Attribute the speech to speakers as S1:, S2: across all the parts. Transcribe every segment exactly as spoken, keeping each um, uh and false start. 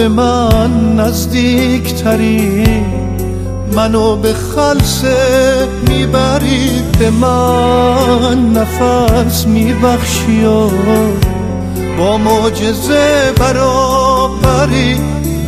S1: به من نزدیک تری، منو به خلسه میبری، به من نفس میبخشی و با معجزه برابری،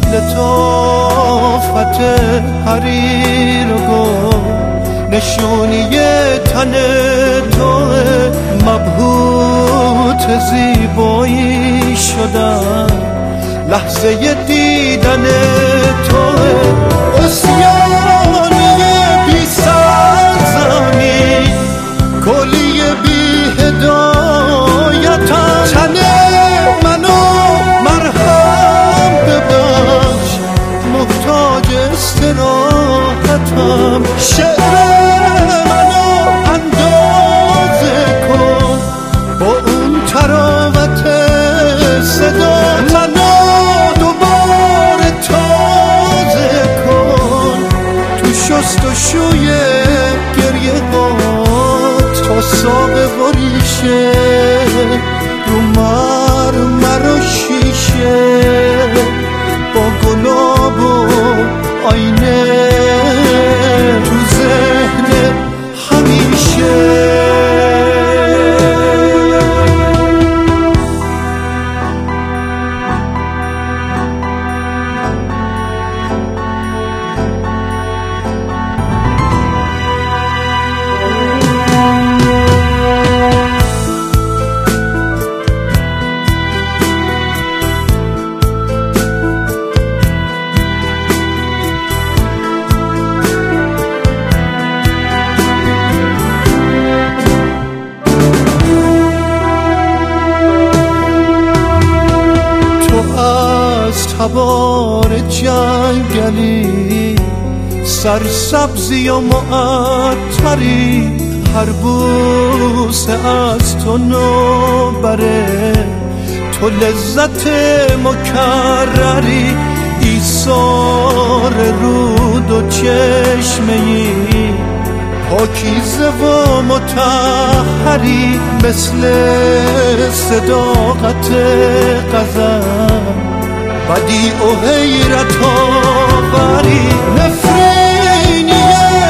S1: لطافت حریر و گل نشونی تن توه، مبهوت زیبایی شدم لحظه دیدن توه، اسیانی بی سرزمین کلی بی هدایتم، تن منو مرهم ببخش محتاج استراحتم، شعر منو اندازه کن با اون تراوت صدا، منو دوباره تازه کن تو شست و شوی گریه هات، تا ساق و ریشه رو مرمر و شیشه با گلاب و آینه تو ذهن همیشه. تبار جنگلی سرسبزی و معطری، هر بوسه از تو نوبره، تو لذت مکرری، ایثار رود و چشمه‌ای پاکیزه و مطهری، مثل صداقت غزل بدیع و حیرت آوری، نفرینی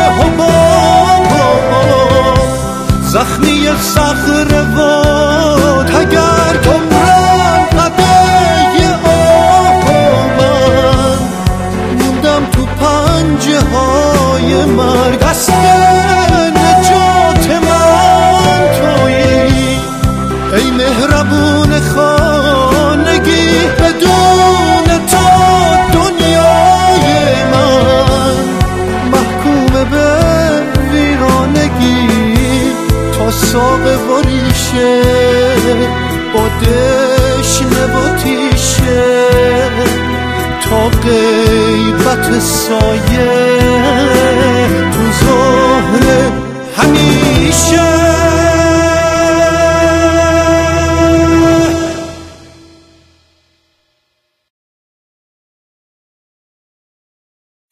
S1: حباب زخمی صخره و تگر عمرم قده آه، من موندم تو پنجه های مرگ، دست نجات من تویی ای مهربون خانگی، بدون تو دنیای من محکوم به ویرانگی، تا ساق و ریشه با دشنه و تیشه، تا غیبت سایه